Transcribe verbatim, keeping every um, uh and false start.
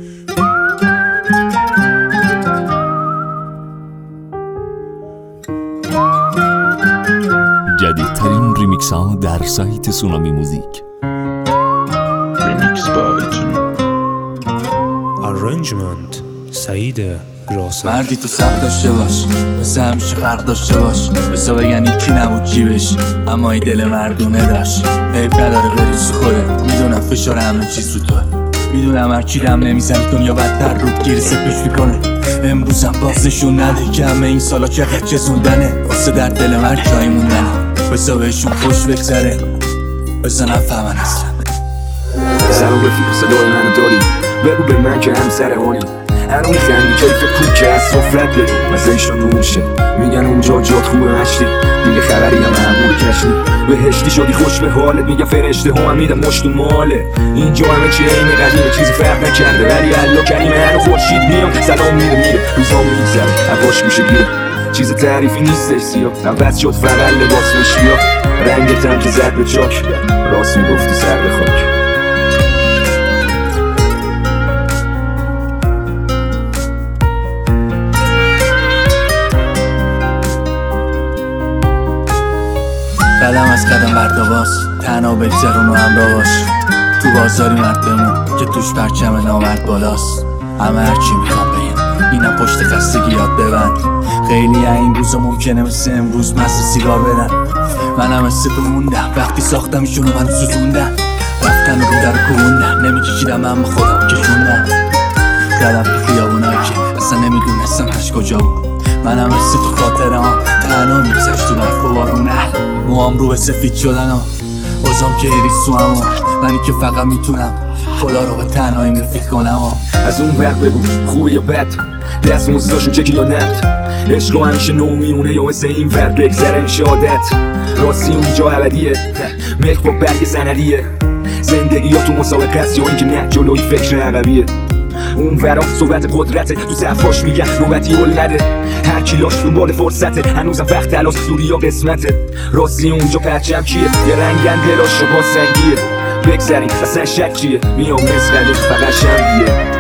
جدیدترین ریمیکس ها در سایت سونامی موزیک. ریمیکس بای آرنجمنت سعید راسخ. مردی تو سر داشته باش، مثل همیشه فرق داشته باش، بسا بگن یکی نبود جیبش، اما ای دل مردونه داشت. حیف نداره بری سوخوره، میدونم فشار همه چیز رو توه، میدونم هرچی دم نمیزنی دنیا بدتر رود گیری سپیش میکنه. امروزم بازشون نده که همه این سالا چقدر چزوندنه، واسه در دل من جایی موندنه، بسا بهشون خوش بگذره، بسا نفهمن اصلا. سلام رفیق، صدای منو داری؟ بگو به من که همسر هانی هنو میخندی کیف کوک که از صفرت بگو مزهش رو نوشه. میگن اونجا جات خوبه مشتی، دیگه خبری هم معمول کشتی. بهشتی شدی خوش به حالت، میگن فرشته هم میدن مشت و ماله. اینجا همه چی اینه قدیمه، چیزی فرق نکرده، ولی الله کریمه. هنو خورشید میام سلام میره میره، روزا میگذره هواش میشه گیره. چیز تعریفی نیستش سیاه، عوض شد فقط لباس مشکیا. رنگت هم که زد به چاک، راست میگفتی سر به خاک. قدم از قدم برداباس، تنها بگذرون و همراه باش. تو بازاری مرد بمون که توش پرچم نامرد بالاست. همه هرچی میخوام بگم اینم پشت خستگی یاد ببند. خیلی این روزا ممکنه مثل امروز مست سیگار بدن، منم مثل تو موندم وقتی ساختم ایشونو منو سوزوندن. رفتن و رو در کوندن، نمیکشیدم اما خودم کشوندن. قدم تو خیابونایی که اصلا نمیدونستم هش کجا بود. منم مثل تو خاطره ها تنها میگذشت تو برف و بارونه. موام رو به سفید شدن ها بازم که ایریس تو همون، منی که فقط میتونم خدا رو به تنهایی رفیق کنم ها. از اون وقت بگو خوبه یا بد، دست موزداشون چکی یا ند. عشق رو همیشه نو میونه یا مثل این فرد بگذره میشه عادت. راستی اونجا ابدیه، ملک با برگ سندیه. زندگی یا تو مسابقه است یا اینکه نه جلوی فکر عقبیه. اون ورا صحبت قدرته، تو صفاش میگن نوبتی هل نده. هر کی لاش دنبال فرصته، هنوزم وقت تلاش دوری یا قسمته. راستی اونجا پرچم کیه، یه رنگن دلاش با سنگیه. بگذریم اصلا شک چیه، میام مثل فقط شنگیه.